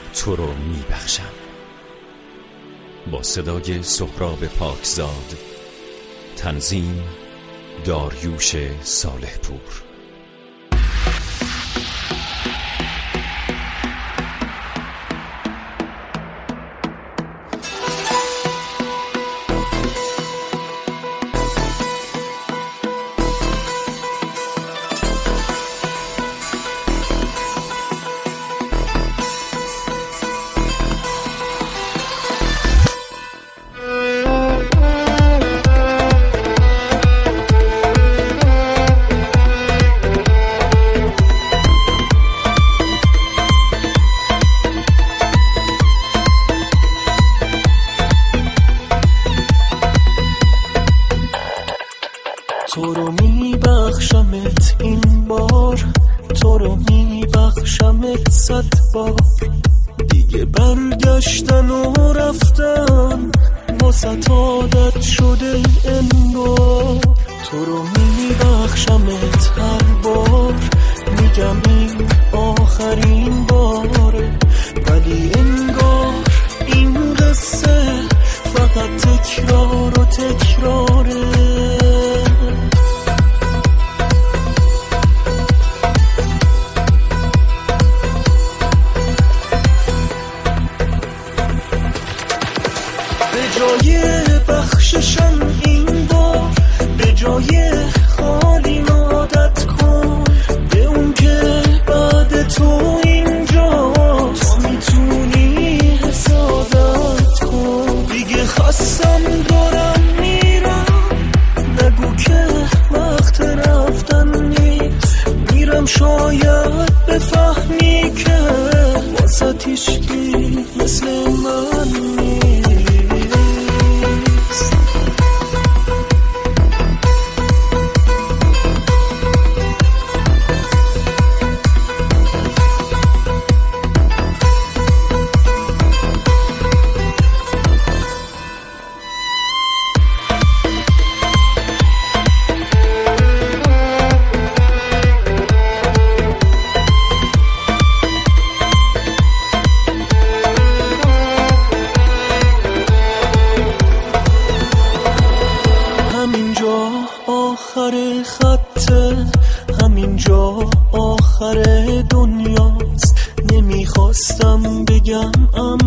تو رو میبخشم. با صدای سهراب پاکزاد، تنظیم داریوش صالح پور. تو رو میبخشمت این بار، تو رو میبخشمت 100 بار. دیگه برگشتن و رفتن واسه عادت شده انگار. تو رو میبخشمت هر بار، میگم این آخرین باره، ولی انگار این قصه فقط تکرار و تکراره. به جای بخششم این بار، به جای خالی عادت کن به اون که بعد تو اینجا تو میتونی حسادت کن. دیگه خستم دارم میرم، نگو که وقت رفتن نیست. میرم شاید بفهمی که واسه هیچکی مثل من نیست. آخر خطه، همینجا آخر دنیاست. نمیخواستم بگم